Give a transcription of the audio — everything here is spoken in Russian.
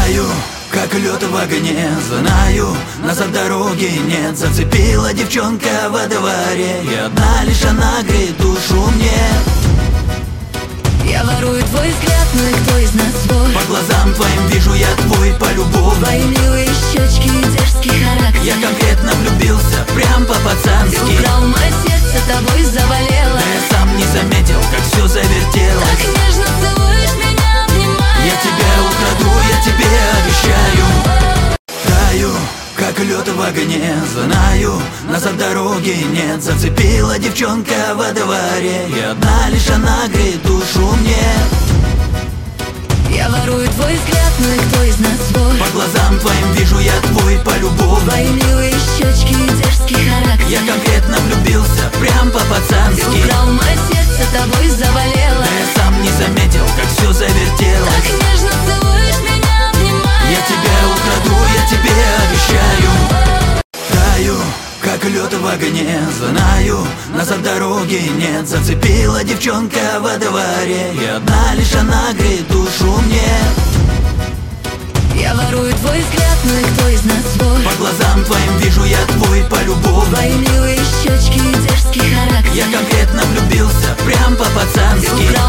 Таю, как лед в огне, знаю, нас от дороги нет. Зацепила девчонка во дворе, и одна лишь она греет душу мне. Я ворую твой взгляд, ну и кто из нас свой? По глазам твоим вижу я твой полюбовь. Твои милые щечки и дерзкий характер. Я конкретно влюбился, прям Ты по-пацански. украл мое сердце, тобой заболела. Да я сам не заметил, как все завертелось. Так нежно целуешь меня, обнимая. Я тебя украду, я тебе обещаю. Таю, как лед в огне, знаю, нас от дороги нет. Зацепила девчонка во дворе, и одна лишь она греет душу мне. Я ворую твой взгляд, ну и кто из нас свой? По глазам твоим вижу я твой полюбовь. Твои милые щечки и дерзкий характер. Я конкретно влюбился, прям Ты по-пацански. украл мое сердце, тобой заболела. Да я сам не заметил, как все завертелось. Так нежно целуешь меня, обнимая. Я тебя украду, я тебе обещаю. Таю, как лед в огне, знаю, нас от дороги нет. Зацепила девчонка во дворе, и одна лишь она греет душу мне. Я ворую твой взгляд, ну и кто из нас свой? По глазам твоим вижу я